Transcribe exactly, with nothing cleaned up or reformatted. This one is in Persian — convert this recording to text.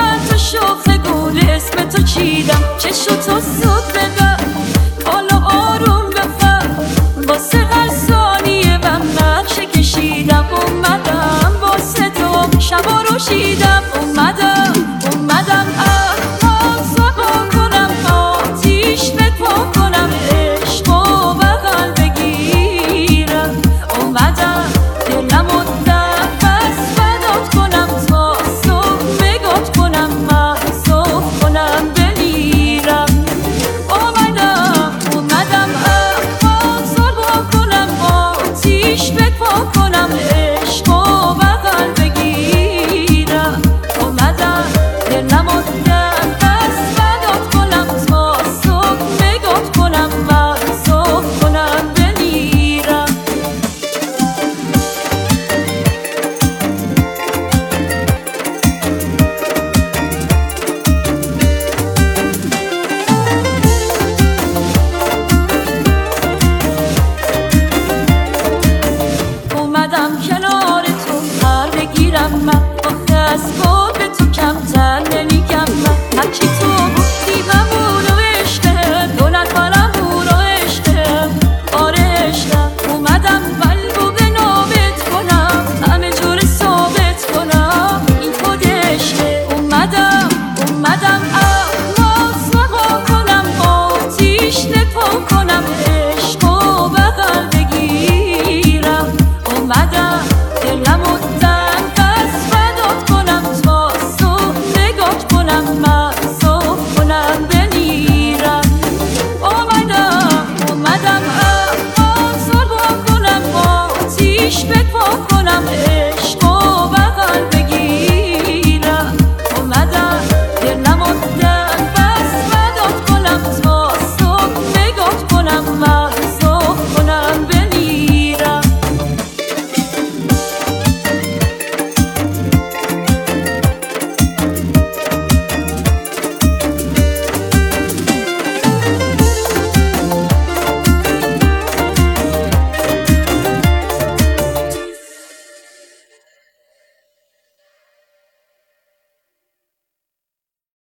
چند تا شاخ گل اسم تو چیدم، چشم تو زود ببر حالا آروم بفر، واسه هر ثانیه من نقشه کشیدم. اومدم واسه تو شبا رو شیدم، اومدم اومدم احمام سوا کنم، آتیش به پا کنم، عشق و بغل بگیرم. اومدم دلم و نفس فدات کنم، تا صبح بگات کنم، محصوب کنم بمیرم. اومدم اومدم احمام سوا کنم، آتیش به پا کنم، عشق و بغل بگیرم. اومدم دلم و نفس فدات کنم، تا صبح بگات کنم، محصوب کنم بمیرم. اومدم کنار تو پر بگیرم، من آخه از کار تو کمتر نمیگم، من هرچی تو